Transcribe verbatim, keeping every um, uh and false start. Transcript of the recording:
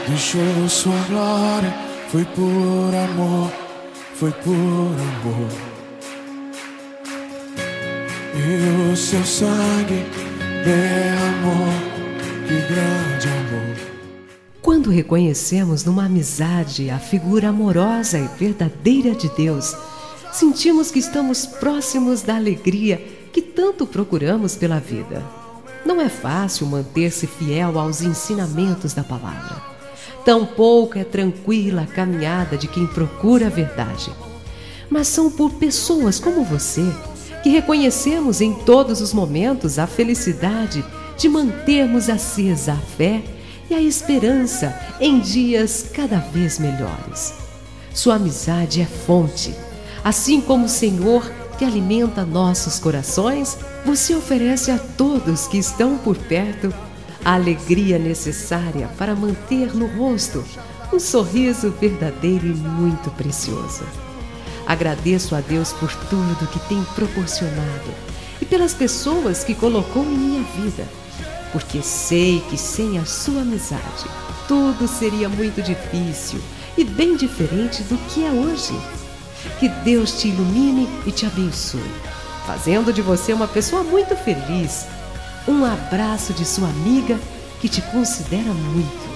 deixou sua glória, foi por amor, foi por amor. E o seu sangue derramou, que grande amor. Quando reconhecemos numa amizade a figura amorosa e verdadeira de Deus, sentimos que estamos próximos da alegria que tanto procuramos pela vida. Não é fácil manter-se fiel aos ensinamentos da palavra. Tampouco é tranquila a caminhada de quem procura a verdade. Mas são por pessoas como você que reconhecemos em todos os momentos a felicidade de mantermos acesa a fé e a esperança em dias cada vez melhores. Sua amizade é fonte. Assim como o Senhor que alimenta nossos corações, você oferece a todos que estão por perto a alegria necessária para manter no rosto um sorriso verdadeiro e muito precioso. Agradeço a Deus por tudo que tem proporcionado e pelas pessoas que colocou em minha vida, porque sei que sem a sua amizade tudo seria muito difícil e bem diferente do que é hoje. Que Deus te ilumine e te abençoe, fazendo de você uma pessoa muito feliz. Um abraço de sua amiga que te considera muito.